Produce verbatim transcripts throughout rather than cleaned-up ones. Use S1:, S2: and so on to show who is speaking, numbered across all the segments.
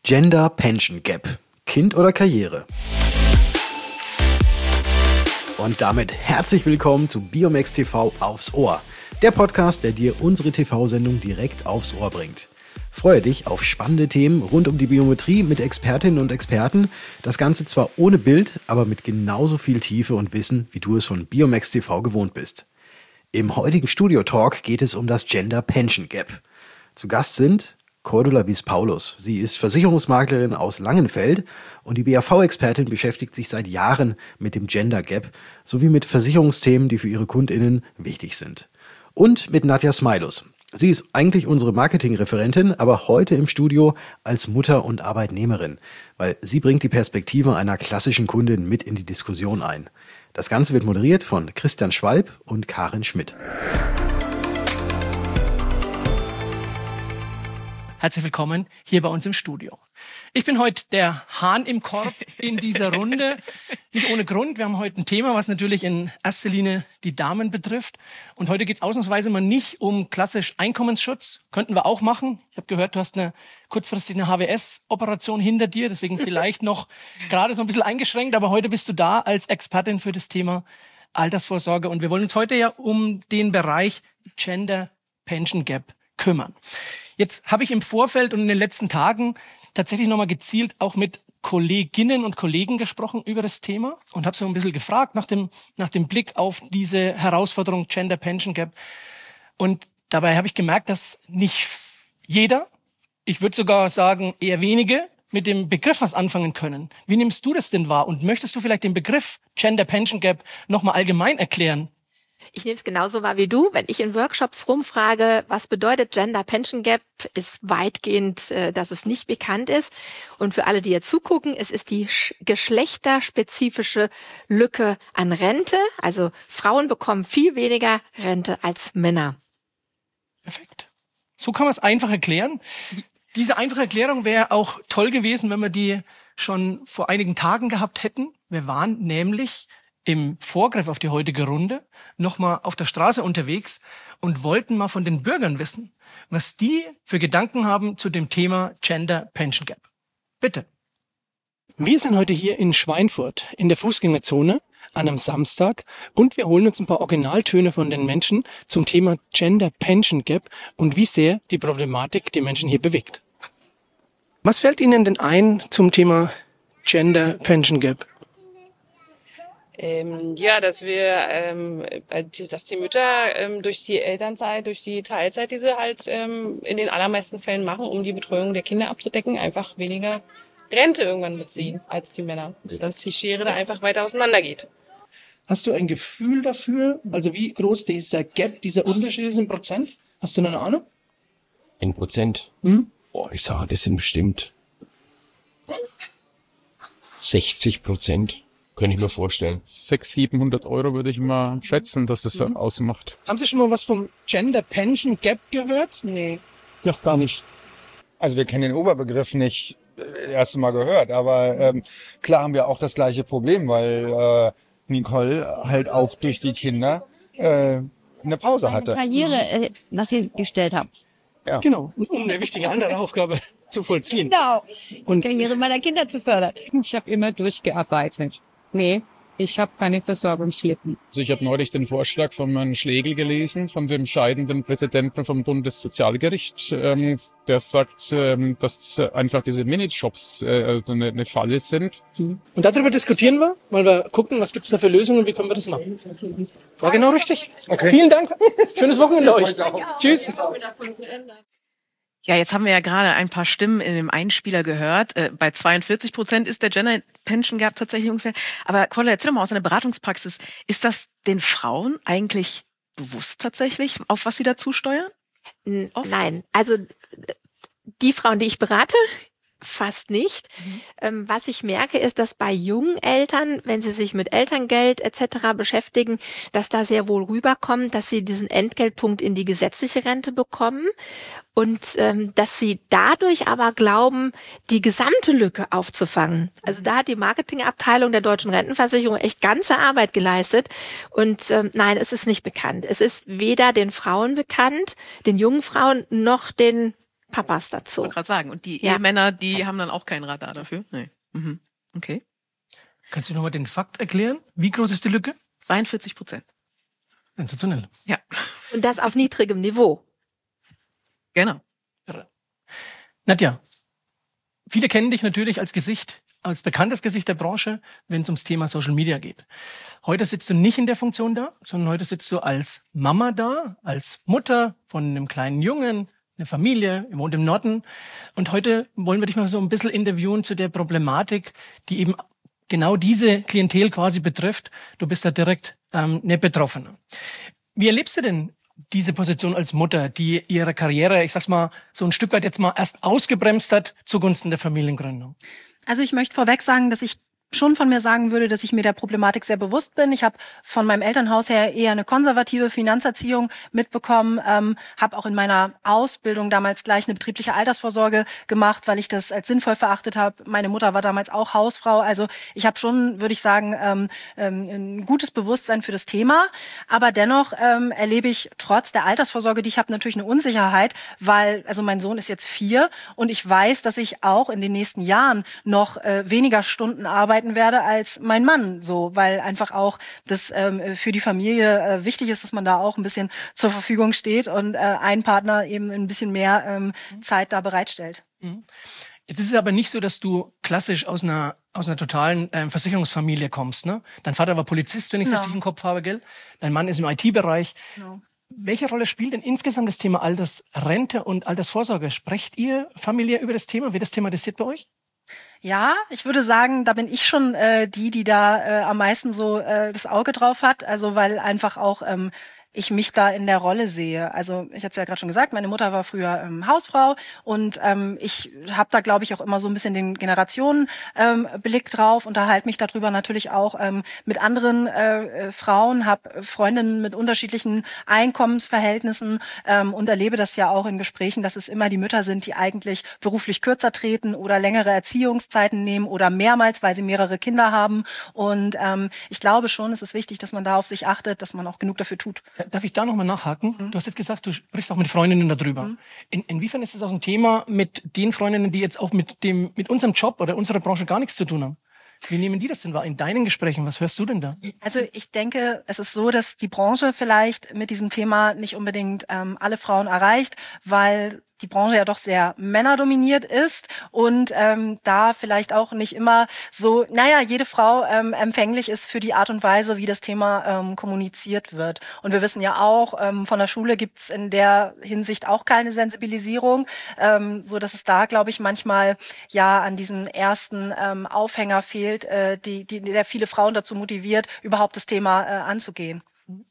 S1: Gender Pension Gap. Kind oder Karriere? Und damit herzlich willkommen zu Biomex T V aufs Ohr. Der Podcast, der dir unsere T V-Sendung direkt aufs Ohr bringt. Freue dich auf spannende Themen rund um die Biometrie mit Expertinnen und Experten. Das Ganze zwar ohne Bild, aber mit genauso viel Tiefe und Wissen, wie du es von Biomex T V gewohnt bist. Im heutigen Studio-Talk geht es um das Gender Pension Gap. Zu Gast sind Cordula Wies-Paulus. Sie ist Versicherungsmaklerin aus Langenfeld und die B A V-Expertin beschäftigt sich seit Jahren mit dem Gender Gap sowie mit Versicherungsthemen, die für ihre KundInnen wichtig sind. Und mit Nadja Smailus. Sie ist eigentlich unsere Marketingreferentin, aber heute im Studio als Mutter und Arbeitnehmerin, weil sie bringt die Perspektive einer klassischen Kundin mit in die Diskussion ein. Das Ganze wird moderiert von Christian Schwalb und Karin Schmidt.
S2: Herzlich willkommen hier bei uns im Studio. Ich bin heute der Hahn im Korb in dieser Runde. Nicht ohne Grund. Wir haben heute ein Thema, was natürlich in erster Linie die Damen betrifft. Und heute geht es ausnahmsweise mal nicht um klassisch Einkommensschutz. Könnten wir auch machen. Ich habe gehört, du hast eine kurzfristig eine H W S-Operation hinter dir. Deswegen vielleicht noch gerade so ein bisschen eingeschränkt. Aber heute bist du da als Expertin für das Thema Altersvorsorge. Und wir wollen uns heute ja um den Bereich Gender Pension Gap kümmern. Jetzt habe ich im Vorfeld und in den letzten Tagen tatsächlich nochmal gezielt auch mit Kolleginnen und Kollegen gesprochen über das Thema und habe so ein bisschen gefragt nach dem, nach dem Blick auf diese Herausforderung Gender Pension Gap. Und dabei habe ich gemerkt, dass nicht jeder, ich würde sogar sagen eher wenige, mit dem Begriff was anfangen können. Wie nimmst du das denn wahr? Und möchtest du vielleicht den Begriff Gender Pension Gap nochmal allgemein erklären?
S3: Ich nehme es genauso wahr wie du. Wenn ich in Workshops rumfrage, was bedeutet Gender Pension Gap, ist weitgehend, äh, dass es nicht bekannt ist. Und für alle, die jetzt zugucken, es ist die sch- geschlechterspezifische Lücke an Rente. Also Frauen bekommen viel weniger Rente als Männer.
S2: Perfekt. So kann man es einfach erklären. Diese einfache Erklärung wäre auch toll gewesen, wenn wir die schon vor einigen Tagen gehabt hätten. Wir waren nämlich im Vorgriff auf die heutige Runde nochmal auf der Straße unterwegs und wollten mal von den Bürgern wissen, was die für Gedanken haben zu dem Thema Gender Pension Gap. Bitte. Wir sind heute hier in Schweinfurt in der Fußgängerzone an einem Samstag und wir holen uns ein paar Originaltöne von den Menschen zum Thema Gender Pension Gap und wie sehr die Problematik die Menschen hier bewegt. Was fällt Ihnen denn ein zum Thema Gender Pension Gap?
S4: Ähm, ja, dass wir, ähm, dass die Mütter ähm, durch die Elternzeit, durch die Teilzeit, die sie halt ähm, in den allermeisten Fällen machen, um die Betreuung der Kinder abzudecken, einfach weniger Rente irgendwann beziehen als die Männer. Dass die Schere da einfach weiter auseinander geht.
S2: Hast du ein Gefühl dafür, also wie groß dieser Gap, dieser Unterschied ist in Prozent? Hast du eine Ahnung?
S5: In Prozent?
S2: Hm?
S5: Boah, ich sage, das sind bestimmt sechzig Prozent. Könnte ich mir vorstellen.
S6: sechshundert, siebenhundert Euro würde ich mal schätzen, dass es mhm. ausmacht.
S2: Haben Sie schon mal was vom Gender Pension Gap gehört? Nee, noch gar nicht.
S7: Also wir kennen den Oberbegriff nicht, äh, erst mal gehört, aber ähm, klar haben wir auch das gleiche Problem, weil äh, Nicole halt auch durch die Kinder äh, eine Pause hatte.
S8: Meine Karriere äh, nach hinten gestellt habe.
S2: Ja. Genau, um eine wichtige andere Aufgabe zu vollziehen.
S8: Genau,
S2: und
S8: die Karriere meiner Kinder zu fördern.
S9: Ich habe immer durchgearbeitet. Nee, ich habe keine Versorgungslücken.
S6: Also ich habe neulich den Vorschlag von Herrn Schlegel gelesen, von dem scheidenden Präsidenten vom Bundessozialgericht, ähm, der sagt, ähm, dass einfach diese Minijobs äh, eine, eine Falle sind.
S2: Und darüber diskutieren wir, weil wir gucken, was gibt's da für Lösungen und wie können wir das machen. War genau richtig. Okay. Vielen Dank. Schönes Wochenende euch. Tschüss.
S10: Ja, jetzt haben wir ja gerade ein paar Stimmen in dem Einspieler gehört. Äh, bei zweiundvierzig Prozent ist der Gender Pension Gap tatsächlich ungefähr. Aber Cordula, erzähl doch mal aus deiner Beratungspraxis. Ist das den Frauen eigentlich bewusst tatsächlich, auf was sie dazu steuern?
S3: Oft? Nein, also die Frauen, die ich berate, fast nicht. Mhm. Ähm, was ich merke, ist, dass bei jungen Eltern, wenn sie sich mit Elterngeld et cetera beschäftigen, dass da sehr wohl rüberkommt, dass sie diesen Entgeltpunkt in die gesetzliche Rente bekommen und ähm, dass sie dadurch aber glauben, die gesamte Lücke aufzufangen. Also da hat die Marketingabteilung der Deutschen Rentenversicherung echt ganze Arbeit geleistet und ähm, nein, es ist nicht bekannt. Es ist weder den Frauen bekannt, den jungen Frauen, noch den Papas dazu.
S10: Ich wollte gerade sagen. Und die
S3: Ja.
S10: Ehemänner, die haben dann auch kein Radar dafür? Nee. Mhm. Okay.
S2: Kannst du nochmal den Fakt erklären? Wie groß ist die Lücke?
S10: zweiundvierzig Prozent.
S2: Sensationell.
S10: Ja,
S3: Und das auf niedrigem Niveau.
S10: genau.
S2: Nadja, viele kennen dich natürlich als Gesicht, als bekanntes Gesicht der Branche, wenn es ums Thema Social Media geht. Heute sitzt du nicht in der Funktion da, sondern heute sitzt du als Mama da, als Mutter von einem kleinen Jungen, eine Familie, ihr wohnt im Norden. Und heute wollen wir dich mal so ein bisschen interviewen zu der Problematik, die eben genau diese Klientel quasi betrifft. Du bist da direkt ähm, eine Betroffene. Wie erlebst du denn diese Position als Mutter, die ihre Karriere, ich sag's mal, so ein Stück weit jetzt mal erst ausgebremst hat zugunsten der Familiengründung?
S11: Also ich möchte vorweg sagen, dass ich schon von mir sagen würde, dass ich mir der Problematik sehr bewusst bin. Ich habe von meinem Elternhaus her eher eine konservative Finanzerziehung mitbekommen, ähm, habe auch in meiner Ausbildung damals gleich eine betriebliche Altersvorsorge gemacht, weil ich das als sinnvoll verachtet habe. Meine Mutter war damals auch Hausfrau. Also ich habe schon, würde ich sagen, ähm, ähm, ein gutes Bewusstsein für das Thema. Aber dennoch ähm, erlebe ich trotz der Altersvorsorge, die ich habe, natürlich eine Unsicherheit, weil also mein Sohn ist jetzt vier und ich weiß, dass ich auch in den nächsten Jahren noch äh, weniger Stunden arbeite werde als mein Mann, so, weil einfach auch das ähm, für die Familie äh, wichtig ist, dass man da auch ein bisschen zur Verfügung steht und äh, ein Partner eben ein bisschen mehr ähm, Zeit da bereitstellt.
S2: Mhm. Jetzt ist es aber nicht so, dass du klassisch aus einer aus einer totalen ähm, Versicherungsfamilie kommst, ne? Dein Vater war Polizist, wenn ich es
S11: Ja.
S2: richtig im Kopf habe, gell? Dein Mann ist im I T-Bereich.
S11: Genau.
S2: Welche Rolle spielt denn insgesamt das Thema Altersrente und Altersvorsorge? Sprecht ihr familiär über das Thema? Wird das thematisiert bei euch?
S11: Ja, ich würde sagen, da bin ich schon äh, die, die da äh, am meisten so äh, das Auge drauf hat. Also weil einfach auch ähm, ich mich da in der Rolle sehe. Also ich hatte es ja gerade schon gesagt, meine Mutter war früher ähm, Hausfrau und ähm, ich habe da, glaube ich, auch immer so ein bisschen den Generationenblick ähm, Blick drauf, unterhalte mich darüber natürlich auch ähm, mit anderen äh, Frauen, habe Freundinnen mit unterschiedlichen Einkommensverhältnissen ähm, und erlebe das ja auch in Gesprächen, dass es immer die Mütter sind, die eigentlich beruflich kürzer treten oder längere Erziehungszeiten nehmen oder mehrmals, weil sie mehrere Kinder haben. Und ähm, ich glaube schon, es ist wichtig, dass man da auf sich achtet, dass man auch genug dafür tut.
S2: Darf ich da nochmal nachhaken? Mhm. Du hast jetzt gesagt, du sprichst auch mit Freundinnen darüber. Mhm. In, inwiefern ist das auch ein Thema mit den Freundinnen, die jetzt auch mit dem, mit unserem Job oder unserer Branche gar nichts zu tun haben? Wie nehmen die das denn wahr in deinen Gesprächen? Was hörst du denn da?
S11: Also ich denke, es ist so, dass die Branche vielleicht mit diesem Thema nicht unbedingt ähm, alle Frauen erreicht, weil die Branche ja doch sehr männerdominiert ist und ähm, da vielleicht auch nicht immer so, naja, jede Frau ähm, empfänglich ist für die Art und Weise, wie das Thema ähm, kommuniziert wird. Und wir wissen ja auch, ähm, von der Schule gibt's in der Hinsicht auch keine Sensibilisierung, ähm, so dass es da, glaube ich, manchmal ja an diesen ersten ähm, Aufhänger fehlt, äh, die, die, der viele Frauen dazu motiviert, überhaupt das Thema äh, anzugehen.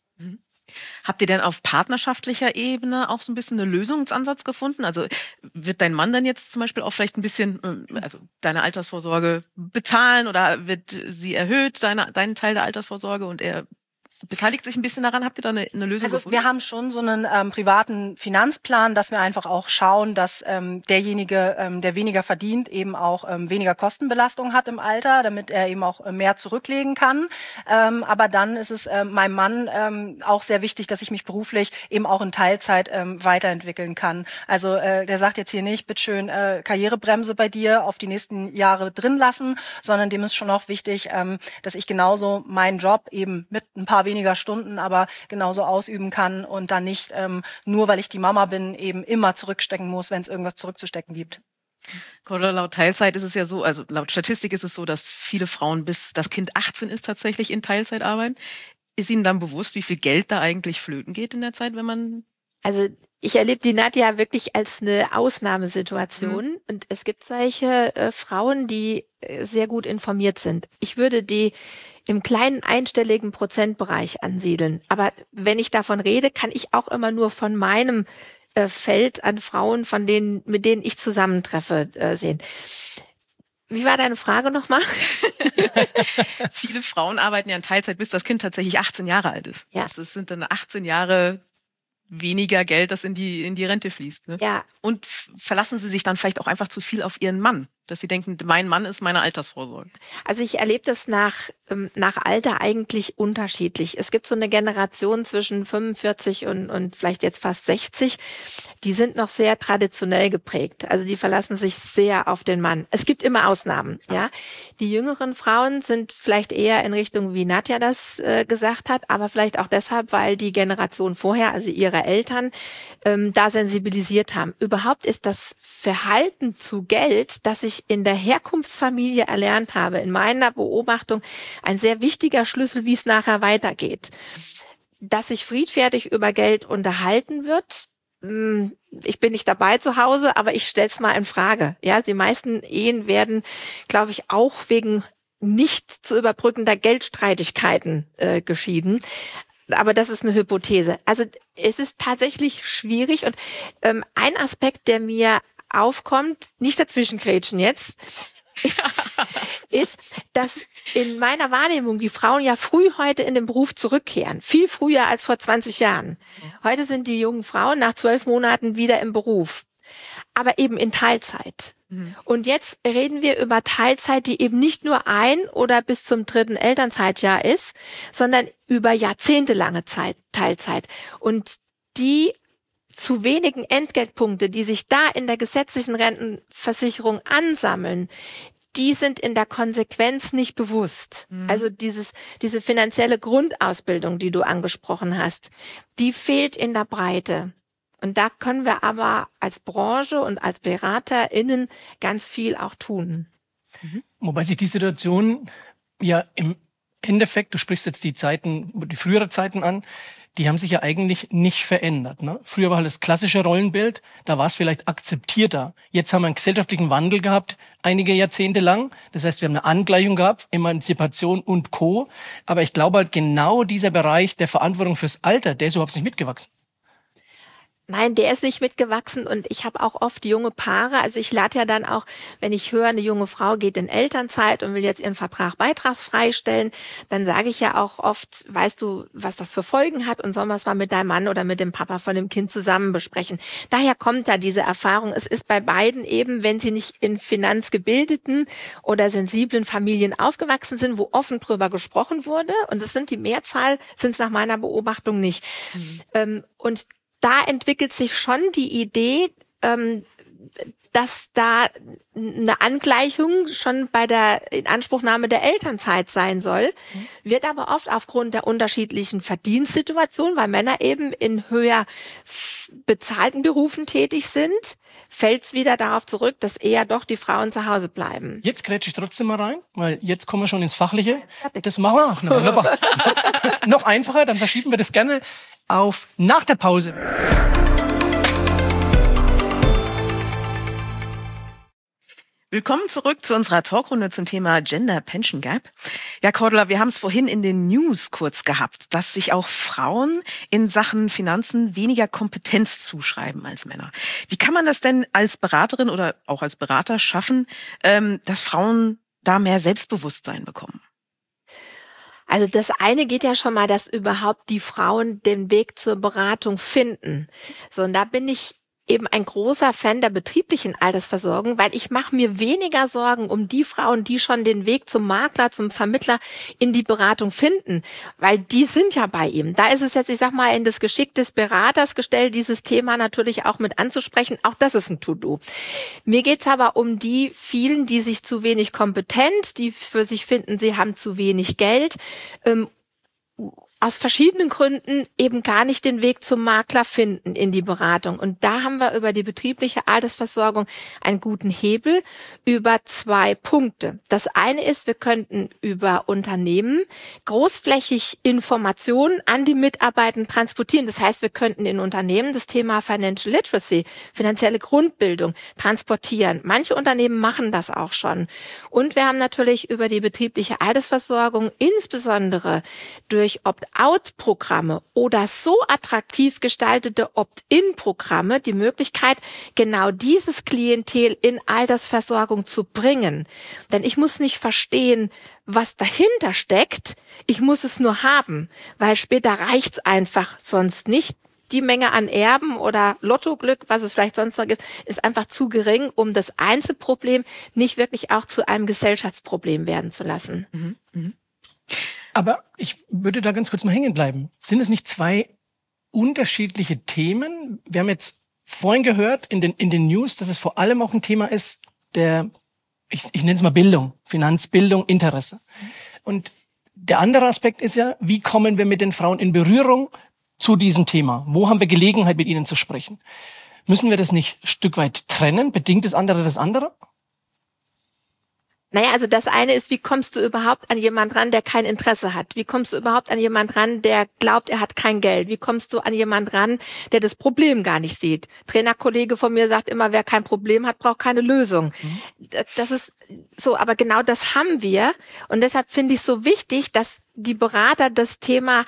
S10: Habt ihr denn auf partnerschaftlicher Ebene auch so ein bisschen einen Lösungsansatz gefunden? Also wird dein Mann dann jetzt zum Beispiel auch vielleicht ein bisschen, also deine Altersvorsorge bezahlen oder wird sie erhöht, deine, deinen Teil der Altersvorsorge und er beteiligt sich ein bisschen daran? Habt ihr da eine, eine Lösung
S11: also
S10: gefunden?
S11: Wir haben schon so einen ähm, privaten Finanzplan, dass wir einfach auch schauen, dass ähm, derjenige, ähm, der weniger verdient, eben auch ähm, weniger Kostenbelastung hat im Alter, damit er eben auch äh, mehr zurücklegen kann. Ähm, aber dann ist es äh, meinem Mann ähm, auch sehr wichtig, dass ich mich beruflich eben auch in Teilzeit ähm, weiterentwickeln kann. Also äh, der sagt jetzt hier nicht, bitteschön, äh, Karrierebremse bei dir auf die nächsten Jahre drin lassen, sondern dem ist schon auch wichtig, ähm, dass ich genauso meinen Job eben mit ein paar weniger Stunden, aber genauso ausüben kann und dann nicht ähm, nur, weil ich die Mama bin, eben immer zurückstecken muss, wenn es irgendwas zurückzustecken gibt.
S10: Oder laut Teilzeit ist es ja so, also laut Statistik ist es so, dass viele Frauen bis das Kind achtzehn ist tatsächlich in Teilzeit arbeiten. Ist Ihnen dann bewusst, wie viel Geld da eigentlich flöten geht in der Zeit, wenn man...
S3: Also ich erlebe die Nadja wirklich als eine Ausnahmesituation mhm. und es gibt solche äh, Frauen, die äh, sehr gut informiert sind. Ich würde die im kleinen einstelligen Prozentbereich ansiedeln. Aber wenn ich davon rede, kann ich auch immer nur von meinem äh, Feld an Frauen, von denen, mit denen ich zusammentreffe, äh, sehen. Wie war deine Frage nochmal?
S10: Viele Frauen arbeiten ja in Teilzeit, bis das Kind tatsächlich achtzehn Jahre alt ist.
S3: Ja.
S10: Das sind dann achtzehn Jahre weniger Geld, das in die in die Rente fließt. Ne?
S3: Ja.
S10: Und f- verlassen sie sich dann vielleicht auch einfach zu viel auf ihren Mann, Dass sie denken, mein Mann ist meine Altersvorsorge.
S3: Also ich erlebe das nach, ähm, nach Alter eigentlich unterschiedlich. Es gibt so eine Generation zwischen fünfundvierzig und, und vielleicht jetzt fast sechzig, die sind noch sehr traditionell geprägt. Also die verlassen sich sehr auf den Mann. Es gibt immer Ausnahmen, ja. Die jüngeren Frauen sind vielleicht eher in Richtung, wie Nadja das äh, gesagt hat, aber vielleicht auch deshalb, weil die Generation vorher, also ihre Eltern, ähm, da sensibilisiert haben. Überhaupt ist das Verhalten zu Geld, das ich in der Herkunftsfamilie erlernt habe, in meiner Beobachtung ein sehr wichtiger Schlüssel, wie es nachher weitergeht. Dass sich friedfertig über Geld unterhalten wird, ich bin nicht dabei zu Hause, aber ich stell's mal in Frage. Ja, die meisten Ehen werden, glaube ich, auch wegen nicht zu überbrückender Geldstreitigkeiten äh, geschieden. Aber das ist eine Hypothese. Also es ist tatsächlich schwierig und ähm, ein Aspekt, der mir aufkommt, nicht dazwischenkrätschen jetzt, ist, dass in meiner Wahrnehmung die Frauen ja früh heute in den Beruf zurückkehren. Viel früher als vor zwanzig Jahren. Heute sind die jungen Frauen nach zwölf Monaten wieder im Beruf. Aber eben in Teilzeit. Mhm. Und jetzt reden wir über Teilzeit, die eben nicht nur ein oder bis zum dritten Elternzeitjahr ist, sondern über jahrzehntelange Zeit, Teilzeit. Und die zu wenigen Entgeltpunkte, die sich da in der gesetzlichen Rentenversicherung ansammeln, die sind in der Konsequenz nicht bewusst. Mhm. Also dieses, diese finanzielle Grundausbildung, die du angesprochen hast, die fehlt in der Breite. Und da können wir aber als Branche und als BeraterInnen ganz viel auch tun.
S2: Mhm. Wobei sich die Situation ja im Endeffekt, du sprichst jetzt die Zeiten, die frühere Zeiten an, die haben sich ja eigentlich nicht verändert. Ne? Früher war halt das klassische Rollenbild, da war es vielleicht akzeptierter. Jetzt haben wir einen gesellschaftlichen Wandel gehabt, einige Jahrzehnte lang. Das heißt, wir haben eine Angleichung gehabt, Emanzipation und Co. Aber ich glaube halt genau dieser Bereich der Verantwortung fürs Alter, der ist überhaupt nicht mitgewachsen.
S3: Nein, der ist nicht mitgewachsen und ich habe auch oft junge Paare, also ich lade ja dann auch, wenn ich höre, eine junge Frau geht in Elternzeit und will jetzt ihren Vertrag beitragsfrei stellen, dann sage ich ja auch oft, weißt du, was das für Folgen hat und sollen wir es mal mit deinem Mann oder mit dem Papa von dem Kind zusammen besprechen. Daher kommt ja diese Erfahrung, es ist bei beiden eben, wenn sie nicht in finanzgebildeten oder sensiblen Familien aufgewachsen sind, wo offen drüber gesprochen wurde und das sind die Mehrzahl, sind es nach meiner Beobachtung nicht. Mhm. Ähm, und da entwickelt sich schon die Idee, ähm, dass da eine Angleichung schon bei der Inanspruchnahme der Elternzeit sein soll, mhm. wird aber oft aufgrund der unterschiedlichen Verdienstsituationen, weil Männer eben in höher bezahlten Berufen tätig sind, fällt es wieder darauf zurück, dass eher doch die Frauen zu Hause bleiben.
S2: Jetzt grätsche ich trotzdem mal rein, weil jetzt kommen wir schon ins Fachliche. Das machen wir auch. Wunderbar. Noch einfacher, dann verschieben wir das gerne auf nach der Pause.
S10: Willkommen zurück zu unserer Talkrunde zum Thema Gender Pension Gap. Ja, Cordula, wir haben es vorhin in den News kurz gehabt, dass sich auch Frauen in Sachen Finanzen weniger Kompetenz zuschreiben als Männer. Wie kann man das denn als Beraterin oder auch als Berater schaffen, ähm, dass Frauen da mehr Selbstbewusstsein bekommen?
S3: Also das eine geht ja schon mal, dass überhaupt die Frauen den Weg zur Beratung finden. So, und da bin ich eben ein großer Fan der betrieblichen Altersversorgung, weil ich mache mir weniger Sorgen um die Frauen, die schon den Weg zum Makler, zum Vermittler in die Beratung finden, weil die sind ja bei ihm. Da ist es jetzt, ich sag mal, in das Geschick des Beraters gestellt, dieses Thema natürlich auch mit anzusprechen. Auch das ist ein To-Do. Mir geht's aber um die vielen, die sich zu wenig kompetent, die für sich finden, sie haben zu wenig Geld, ähm, aus verschiedenen Gründen eben gar nicht den Weg zum Makler finden in die Beratung. Und da haben wir über die betriebliche Altersversorgung einen guten Hebel über zwei Punkte. Das eine ist, wir könnten über Unternehmen großflächig Informationen an die Mitarbeitenden transportieren. Das heißt, wir könnten in Unternehmen das Thema Financial Literacy, finanzielle Grundbildung transportieren. Manche Unternehmen machen das auch schon. Und wir haben natürlich über die betriebliche Altersversorgung insbesondere durch Opt-out-Programme oder so attraktiv gestaltete Opt-in-Programme die Möglichkeit, genau dieses Klientel in Altersversorgung zu bringen. Denn ich muss nicht verstehen, was dahinter steckt, ich muss es nur haben, weil später reicht's einfach sonst nicht. die Menge an Erben oder Lottoglück, was es vielleicht sonst noch gibt, ist einfach zu gering, um das Einzelproblem nicht wirklich auch zu einem Gesellschaftsproblem werden zu lassen.
S10: Mhm. Mhm.
S2: Aber ich würde da ganz kurz mal hängen bleiben. Sind es nicht zwei unterschiedliche Themen? Wir haben jetzt vorhin gehört in den, in den News, dass es vor allem auch ein Thema ist, der, ich, ich nenne es mal Bildung, Finanzbildung, Interesse. Und der andere Aspekt ist ja, wie kommen wir mit den Frauen in Berührung zu diesem Thema? Wo haben wir Gelegenheit, mit ihnen zu sprechen? Müssen wir das nicht ein Stück weit trennen? Bedingt das andere das andere?
S3: Naja, also das eine ist, wie kommst du überhaupt an jemand ran, der kein Interesse hat? Wie kommst du überhaupt an jemand ran, der glaubt, er hat kein Geld? Wie kommst du an jemand ran, der das Problem gar nicht sieht? Trainerkollege von mir sagt immer, wer kein Problem hat, braucht keine Lösung. Mhm. Das ist so, aber genau das haben wir. Und deshalb finde ich es so wichtig, dass die Berater das Thema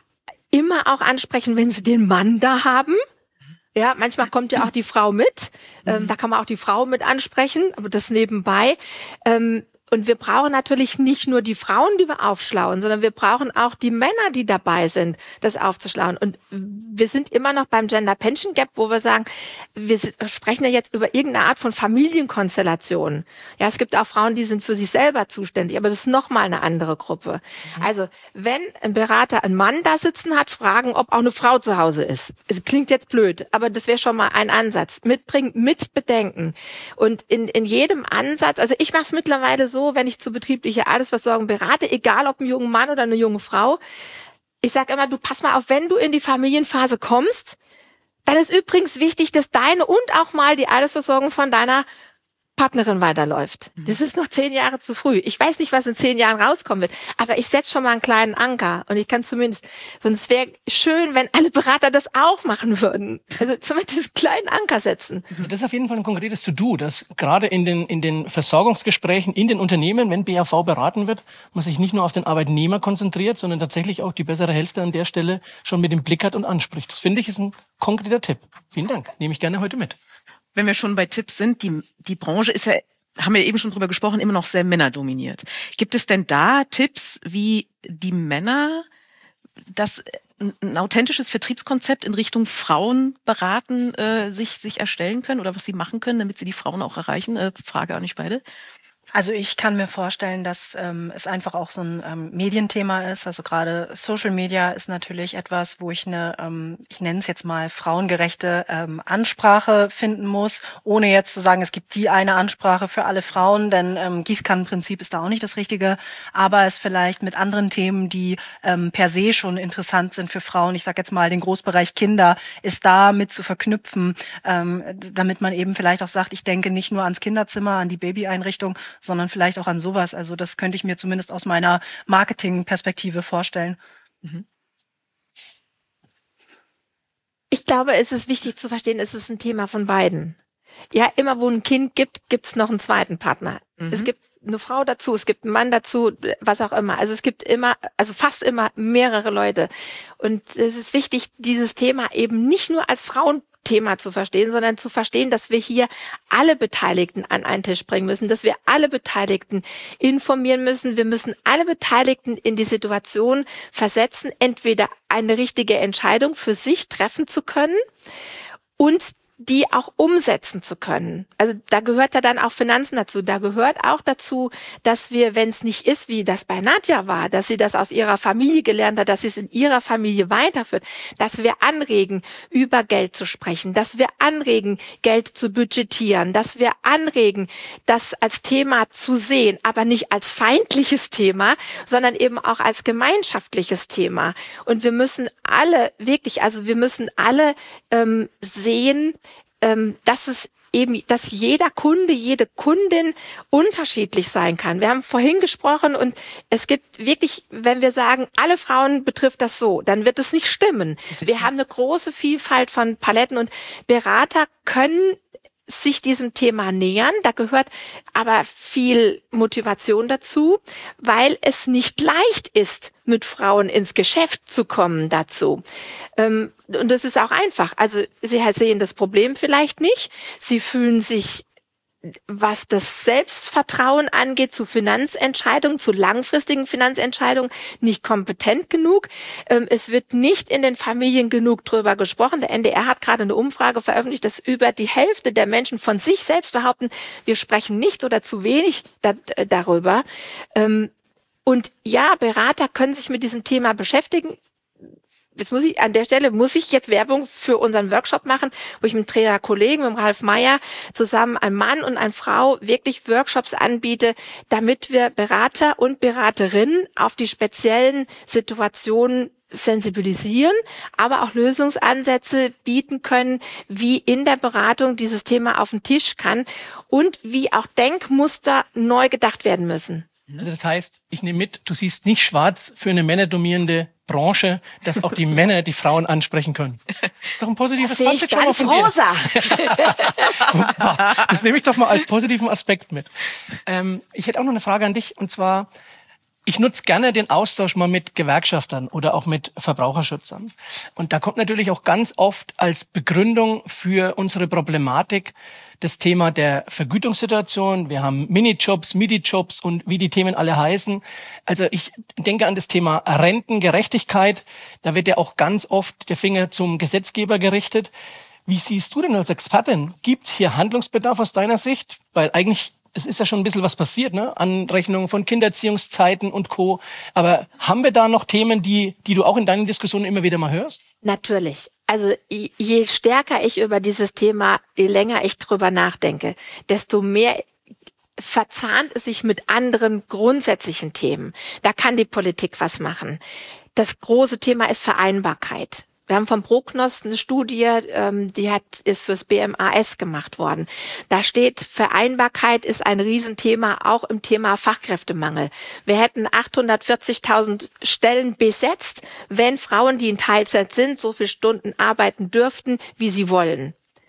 S3: immer auch ansprechen, wenn sie den Mann da haben. Ja, manchmal kommt ja auch die Frau mit. Ähm, da kann man auch die Frau mit ansprechen, aber das nebenbei. Ähm, und wir brauchen natürlich nicht nur die Frauen, die wir aufschlauen, sondern wir brauchen auch die Männer, die dabei sind, das aufzuschlauen. Und wir sind immer noch beim Gender Pension Gap, wo wir sagen, wir sprechen ja jetzt über irgendeine Art von Familienkonstellation. Ja, es gibt auch Frauen, die sind für sich selber zuständig, aber das ist nochmal eine andere Gruppe. Also, wenn ein Berater einen Mann da sitzen hat, fragen, ob auch eine Frau zu Hause ist. Es klingt jetzt blöd, aber das wäre schon mal ein Ansatz. Mitbringen, mit bedenken. Und in, in jedem Ansatz, also ich mache es mittlerweile so, wenn ich zur betrieblichen Altersversorgung berate, egal ob ein junger Mann oder eine junge Frau, ich sage immer, du pass mal auf, wenn du in die Familienphase kommst, dann ist übrigens wichtig, dass deine und auch mal die Altersversorgung von deiner Partnerin weiterläuft. Das ist noch zehn Jahre zu früh. Ich weiß nicht, was in zehn Jahren rauskommen wird, aber ich setze schon mal einen kleinen Anker und ich kann zumindest, sonst wäre schön, wenn alle Berater das auch machen würden. Also zumindest einen kleinen Anker setzen.
S2: Also das ist auf jeden Fall ein konkretes To-Do, dass gerade in den, in den Versorgungsgesprächen in den Unternehmen, wenn B A V beraten wird, man sich nicht nur auf den Arbeitnehmer konzentriert, sondern tatsächlich auch die bessere Hälfte an der Stelle schon mit dem Blick hat und anspricht. Das finde ich ist ein konkreter Tipp. Vielen Dank. Nehme ich gerne heute mit.
S10: Wenn wir schon bei Tipps sind, die, die Branche ist ja, haben wir eben schon drüber gesprochen, immer noch sehr männerdominiert. Gibt es denn da Tipps, wie die Männer das ein authentisches Vertriebskonzept in Richtung Frauen beraten, äh, sich, sich erstellen können oder was sie machen können, damit sie die Frauen auch erreichen? Äh, Frage an euch beide.
S11: Also ich kann mir vorstellen, dass ähm, es einfach auch so ein ähm, Medienthema ist. Also gerade Social Media ist natürlich etwas, wo ich eine, ähm, ich nenne es jetzt mal frauengerechte ähm, Ansprache finden muss, ohne jetzt zu sagen, es gibt die eine Ansprache für alle Frauen, denn ähm, Gießkannenprinzip ist da auch nicht das Richtige, aber es vielleicht mit anderen Themen, die ähm, per se schon interessant sind für Frauen, ich sage jetzt mal den Großbereich Kinder, ist da mit zu verknüpfen, ähm, damit man eben vielleicht auch sagt, ich denke nicht nur ans Kinderzimmer, an die Babyeinrichtung, sondern vielleicht auch an sowas. Also das könnte ich mir zumindest aus meiner Marketingperspektive vorstellen. Mhm.
S3: Ich glaube, es ist wichtig zu verstehen, es ist ein Thema von beiden. Ja, immer wo ein Kind gibt, gibt es noch einen zweiten Partner. Mhm. Es gibt eine Frau dazu, es gibt einen Mann dazu, was auch immer. Also es gibt immer, also fast immer mehrere Leute. Und es ist wichtig, dieses Thema eben nicht nur als Frauen Thema zu verstehen, sondern zu verstehen, dass wir hier alle Beteiligten an einen Tisch bringen müssen, dass wir alle Beteiligten informieren müssen. Wir müssen alle Beteiligten in die Situation versetzen, entweder eine richtige Entscheidung für sich treffen zu können und die auch umsetzen zu können. Also da gehört ja dann auch Finanzen dazu. Da gehört auch dazu, dass wir, wenn es nicht ist, wie das bei Nadja war, dass sie das aus ihrer Familie gelernt hat, dass sie es in ihrer Familie weiterführt, dass wir anregen, über Geld zu sprechen, dass wir anregen, Geld zu budgetieren, dass wir anregen, das als Thema zu sehen, aber nicht als feindliches Thema, sondern eben auch als gemeinschaftliches Thema. Und wir müssen alle wirklich, also wir müssen alle ähm, sehen, dass es eben, dass jeder Kunde, jede Kundin unterschiedlich sein kann. Wir haben vorhin gesprochen und es gibt wirklich, wenn wir sagen, alle Frauen betrifft das so, dann wird es nicht stimmen. Wir haben eine große Vielfalt von Paletten und Berater können sich diesem Thema nähern. Da gehört aber viel Motivation dazu, weil es nicht leicht ist, mit Frauen ins Geschäft zu kommen dazu. Ähm, und das ist auch einfach. Also sie sehen das Problem vielleicht nicht. Sie fühlen sich was das Selbstvertrauen angeht zu Finanzentscheidungen, zu langfristigen Finanzentscheidungen, nicht kompetent genug. Ähm, es wird nicht in den Familien genug drüber gesprochen. Der N D R hat gerade eine Umfrage veröffentlicht, dass über die Hälfte der Menschen von sich selbst behaupten, wir sprechen nicht oder zu wenig da, äh, darüber. Ähm, und ja, Berater können sich mit diesem Thema beschäftigen. Jetzt muss ich, an der Stelle muss ich jetzt Werbung für unseren Workshop machen, wo ich mit Trainer Kollegen, mit dem Ralf Meyer zusammen ein Mann und eine Frau wirklich Workshops anbiete, damit wir Berater und Beraterinnen auf die speziellen Situationen sensibilisieren, aber auch Lösungsansätze bieten können, wie in der Beratung dieses Thema auf den Tisch kann und wie auch Denkmuster neu gedacht werden müssen.
S2: Also das heißt, ich nehme mit, du siehst nicht schwarz für eine männerdominierende Branche, dass auch die Männer die Frauen ansprechen können. Das ist doch ein positives
S3: das
S2: Fazit schon mal von
S3: rosa.
S2: dir. Das nehme ich doch mal als positiven Aspekt mit. Ähm, ich hätte auch noch eine Frage an dich, und zwar, ich nutze gerne den Austausch mal mit Gewerkschaftern oder auch mit Verbraucherschützern. Und da kommt natürlich auch ganz oft als Begründung für unsere Problematik das Thema der Vergütungssituation. Wir haben Minijobs, Midi-Jobs und wie die Themen alle heißen. Also ich denke an das Thema Rentengerechtigkeit. Da wird ja auch ganz oft der Finger zum Gesetzgeber gerichtet. Wie siehst du denn als Expertin? Gibt es hier Handlungsbedarf aus deiner Sicht? Weil eigentlich, es ist ja schon ein bisschen was passiert, ne? Anrechnung von Kindererziehungszeiten und Co. Aber haben wir da noch Themen, die, die du auch in deinen Diskussionen immer wieder mal hörst?
S3: Natürlich. Also je stärker ich über dieses Thema, je länger ich drüber nachdenke, desto mehr verzahnt es sich mit anderen grundsätzlichen Themen. Da kann die Politik was machen. Das große Thema ist Vereinbarkeit. Wir haben vom Prognos eine Studie, ähm, die hat ist fürs B M A S gemacht worden. Da steht, Vereinbarkeit ist ein Riesenthema, auch im Thema Fachkräftemangel. Wir hätten achthundertvierzigtausend Stellen besetzt, wenn Frauen, die in Teilzeit sind, so viele Stunden arbeiten dürften, wie sie wollen.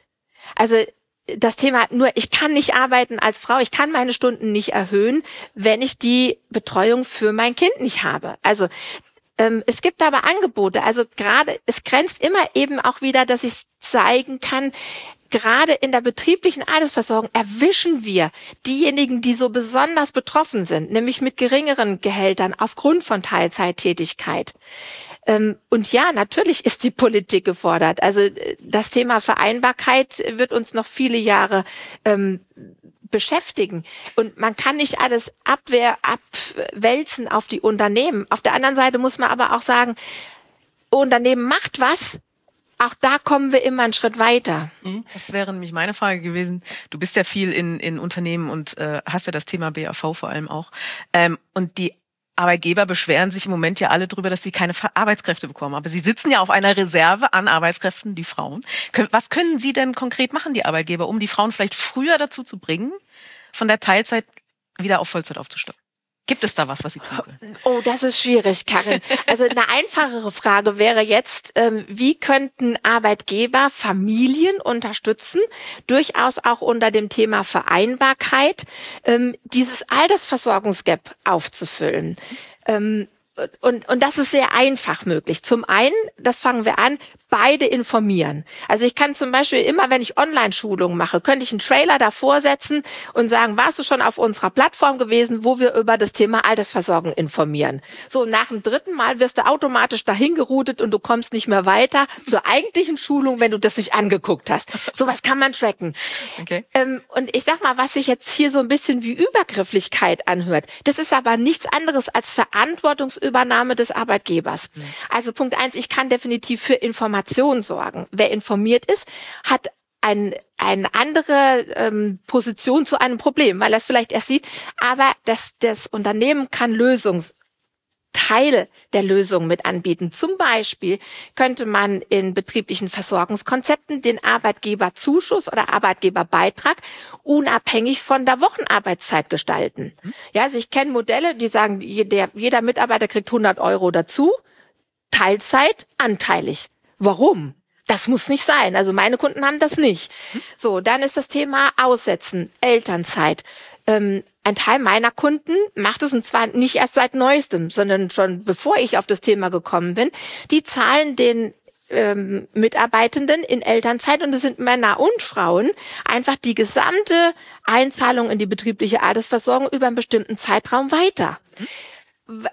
S3: Also das Thema nur, ich kann nicht arbeiten als Frau, ich kann meine Stunden nicht erhöhen, wenn ich die Betreuung für mein Kind nicht habe. Also Ähm, es gibt aber Angebote, also gerade, es grenzt immer eben auch wieder, dass ich zeigen kann, gerade in der betrieblichen Altersversorgung erwischen wir diejenigen, die so besonders betroffen sind, nämlich mit geringeren Gehältern aufgrund von Teilzeittätigkeit. Ähm, und ja, natürlich ist die Politik gefordert. Also das Thema Vereinbarkeit wird uns noch viele Jahre ähm, beschäftigen. Und man kann nicht alles Abwehr abwälzen auf die Unternehmen. Auf der anderen Seite muss man aber auch sagen, Unternehmen macht was. Auch da kommen wir immer einen Schritt weiter.
S10: Das wäre nämlich meine Frage gewesen. Du bist ja viel in, in Unternehmen und äh, hast ja das Thema B A V vor allem auch. Ähm, und die Arbeitgeber beschweren sich im Moment ja alle darüber, dass sie keine Arbeitskräfte bekommen. Aber sie sitzen ja auf einer Reserve an Arbeitskräften, die Frauen. Was können Sie denn konkret machen, die Arbeitgeber, um die Frauen vielleicht früher dazu zu bringen, von der Teilzeit wieder auf Vollzeit aufzusteigen? Gibt es da was, was Sie tun können?
S3: Oh, das ist schwierig, Karin. Also eine einfachere Frage wäre jetzt, ähm, wie könnten Arbeitgeber Familien unterstützen, durchaus auch unter dem Thema Vereinbarkeit, ähm, dieses Altersversorgungsgap aufzufüllen? Ähm, Und, und das ist sehr einfach möglich. Zum einen, das fangen wir an, beide informieren. Also ich kann zum Beispiel immer, wenn ich Online-Schulungen mache, könnte ich einen Trailer davor setzen und sagen, warst du schon auf unserer Plattform gewesen, wo wir über das Thema Altersversorgung informieren. So, nach dem dritten Mal wirst du automatisch dahin geroutet und du kommst nicht mehr weiter zur eigentlichen Schulung, wenn du das nicht angeguckt hast. Sowas kann man tracken.
S10: Okay.
S3: Ähm, und ich sag mal, was sich jetzt hier so ein bisschen wie Übergrifflichkeit anhört, das ist aber nichts anderes als Verantwortungsübernahme des Arbeitgebers. Mhm. Also Punkt eins, ich kann definitiv für Informationen sorgen. Wer informiert ist, hat ein, eine andere ähm, Position zu einem Problem, weil er es vielleicht erst sieht. Aber das, das Unternehmen kann Lösungs Teile der Lösung mit anbieten. Zum Beispiel könnte man in betrieblichen Versorgungskonzepten den Arbeitgeberzuschuss oder Arbeitgeberbeitrag unabhängig von der Wochenarbeitszeit gestalten. Ja, also ich kenne Modelle, die sagen, jeder, jeder Mitarbeiter kriegt hundert Euro dazu, Teilzeit, anteilig. Warum? Das muss nicht sein. Also meine Kunden haben das nicht. So, dann ist das Thema Aussetzen, Elternzeit. Ähm, ein Teil meiner Kunden macht es, und zwar nicht erst seit Neuestem, sondern schon bevor ich auf das Thema gekommen bin. Die zahlen den ähm, Mitarbeitenden in Elternzeit, und das sind Männer und Frauen, einfach die gesamte Einzahlung in die betriebliche Altersversorgung über einen bestimmten Zeitraum weiter. W-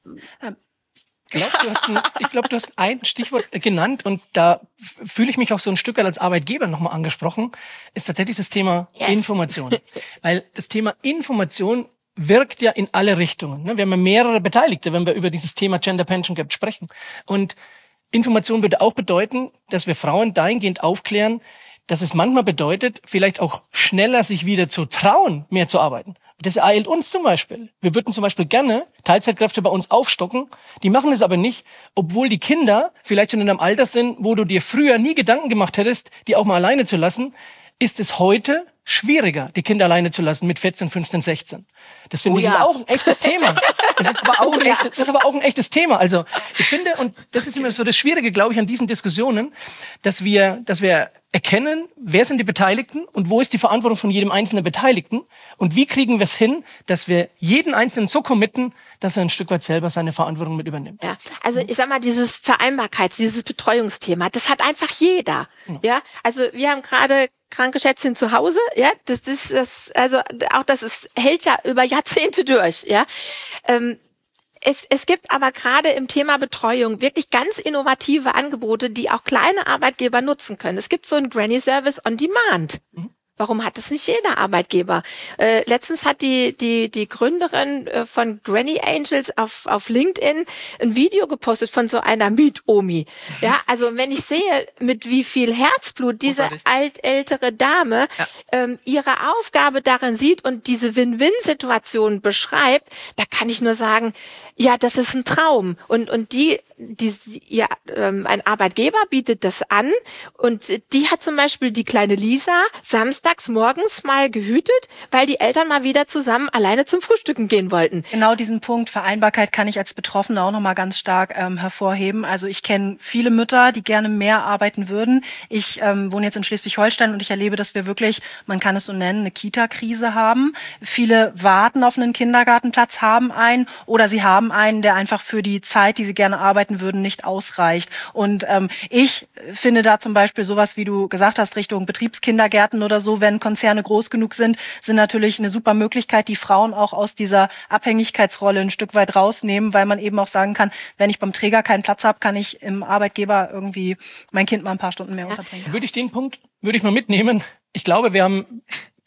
S2: Ich glaube, du, hast ein- ich glaub, du hast ein Stichwort genannt, und da f- fühle ich mich auch so ein Stück weit als Arbeitgeber nochmal angesprochen, ist tatsächlich das Thema
S3: Yes.
S2: Information. Weil das Thema Information wirkt ja in alle Richtungen. Ne? Wir haben ja mehrere Beteiligte, wenn wir über dieses Thema Gender Pension Gap sprechen. Und Information würde auch bedeuten, dass wir Frauen dahingehend aufklären, dass es manchmal bedeutet, vielleicht auch schneller sich wieder zu trauen, mehr zu arbeiten. Das ereilt uns zum Beispiel. Wir würden zum Beispiel gerne Teilzeitkräfte bei uns aufstocken. Die machen es aber nicht, obwohl die Kinder vielleicht schon in einem Alter sind, wo du dir früher nie Gedanken gemacht hättest, die auch mal alleine zu lassen, ist es heute schwieriger, die Kinder alleine zu lassen mit vierzehn, fünfzehn, sechzehn. Das finde
S3: Oh
S2: ich
S3: ja.
S2: ist auch ein echtes Thema. Das ist aber auch ein echtes, das ist aber auch ein echtes Thema. Also ich finde, und das ist immer so das Schwierige, glaube ich, an diesen Diskussionen, dass wir, dass wir erkennen, wer sind die Beteiligten und wo ist die Verantwortung von jedem einzelnen Beteiligten und wie kriegen wir es hin, dass wir jeden Einzelnen so committen, dass er ein Stück weit selber seine Verantwortung mit übernimmt.
S3: Ja, also ich sag mal, dieses Vereinbarkeits-, dieses Betreuungsthema, das hat einfach jeder. Ja, also wir haben gerade kranke Schätzchen zu Hause, ja, das ist das, also auch das ist, hält ja über Jahrzehnte durch, ja. Ähm, Es, es gibt aber gerade im Thema Betreuung wirklich ganz innovative Angebote, die auch kleine Arbeitgeber nutzen können. Es gibt so einen Granny Service on Demand. Warum hat das nicht jeder Arbeitgeber? Äh, letztens hat die die die Gründerin äh, von Granny Angels auf auf LinkedIn ein Video gepostet von so einer Miet-Omi. Ja, also wenn ich sehe, mit wie viel Herzblut diese alt ältere Dame
S10: Ja.
S3: ähm, ihre Aufgabe darin sieht und diese Win-Win-Situation beschreibt, da kann ich nur sagen, ja, das ist ein Traum. Und und die die ja, ähm, ein Arbeitgeber bietet das an, und die hat zum Beispiel die kleine Lisa samstags morgens mal gehütet, weil die Eltern mal wieder zusammen alleine zum Frühstücken gehen wollten.
S11: Genau diesen Punkt Vereinbarkeit kann ich als Betroffene auch nochmal ganz stark ähm, hervorheben. Also ich kenne viele Mütter, die gerne mehr arbeiten würden. Ich ähm, wohne jetzt in Schleswig-Holstein und ich erlebe, dass wir wirklich, man kann es so nennen, eine Kita-Krise haben. Viele warten auf einen Kindergartenplatz, haben einen, oder sie haben einen, der einfach für die Zeit, die sie gerne arbeiten würden, nicht ausreicht. Und ähm, ich finde da zum Beispiel sowas, wie du gesagt hast, Richtung Betriebskindergärten oder so, wenn Konzerne groß genug sind, sind natürlich eine super Möglichkeit, die Frauen auch aus dieser Abhängigkeitsrolle ein Stück weit rausnehmen, weil man eben auch sagen kann, wenn ich beim Träger keinen Platz habe, kann ich im Arbeitgeber irgendwie mein Kind mal ein paar Stunden mehr unterbringen.
S2: Würde ich den Punkt, würde ich mal mitnehmen. Ich glaube, wir haben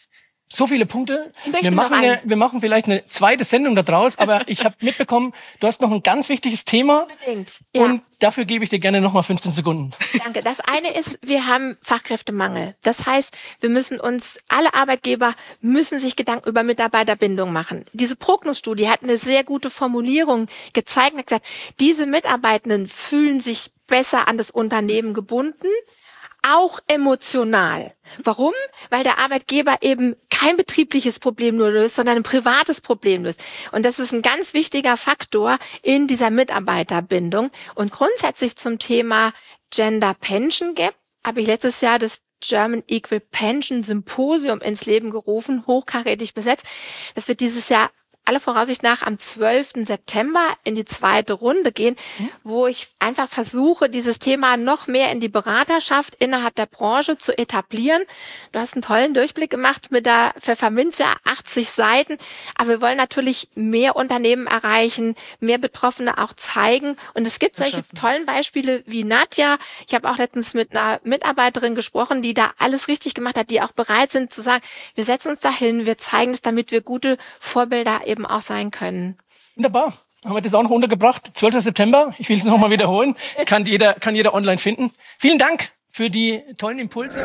S2: so viele Punkte.
S3: Ich möchte
S2: Wir
S3: noch
S2: machen, eine,
S3: einen.
S2: wir machen vielleicht eine zweite Sendung da draus, aber ich habe mitbekommen, du hast noch ein ganz wichtiges Thema,
S3: Unbedingt. Ja.
S2: und dafür gebe ich dir gerne nochmal fünfzehn Sekunden.
S3: Danke. Das eine ist, wir haben Fachkräftemangel. Das heißt, wir müssen uns, alle Arbeitgeber müssen sich Gedanken über Mitarbeiterbindung machen. Diese Prognos-Studie hat eine sehr gute Formulierung gezeigt und hat gesagt, diese Mitarbeitenden fühlen sich besser an das Unternehmen gebunden, auch emotional. Warum? Weil der Arbeitgeber eben kein betriebliches Problem nur löst, sondern ein privates Problem löst. Und das ist ein ganz wichtiger Faktor in dieser Mitarbeiterbindung. Und grundsätzlich zum Thema Gender Pension Gap habe ich letztes Jahr das German Equal Pension Symposium ins Leben gerufen, hochkarätig besetzt. Das wird dieses Jahr alle Voraussicht nach am zwölften September in die zweite Runde gehen, wo ich einfach versuche, dieses Thema noch mehr in die Beraterschaft innerhalb der Branche zu etablieren. Du hast einen tollen Durchblick gemacht mit der Pfefferminzia, achtzig Seiten. Aber wir wollen natürlich mehr Unternehmen erreichen, mehr Betroffene auch zeigen. Und es gibt solche tollen Beispiele wie Nadja. Ich habe auch letztens mit einer Mitarbeiterin gesprochen, die da alles richtig gemacht hat, die auch bereit sind zu sagen, wir setzen uns dahin, wir zeigen es, damit wir gute Vorbilder eben auch sein können.
S2: Wunderbar. Haben wir das auch noch untergebracht? zwölften September. Ich will es nochmal wiederholen. Kann jeder, kann jeder online finden. Vielen Dank für die tollen Impulse.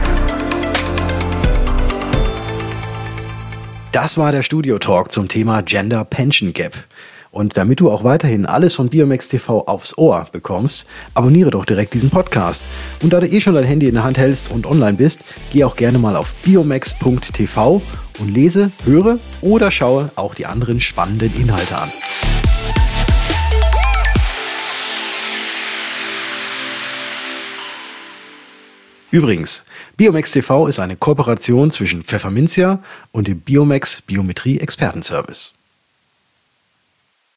S1: Das war der Studio-Talk zum Thema Gender Pension Gap. Und damit du auch weiterhin alles von Biomax T V aufs Ohr bekommst, abonniere doch direkt diesen Podcast. Und da du eh schon dein Handy in der Hand hältst und online bist, geh auch gerne mal auf biomax punkt t v und lese, höre oder schaue auch die anderen spannenden Inhalte an. Übrigens, Biomax T V ist eine Kooperation zwischen Pfefferminzia und dem Biomax Biometrie Expertenservice.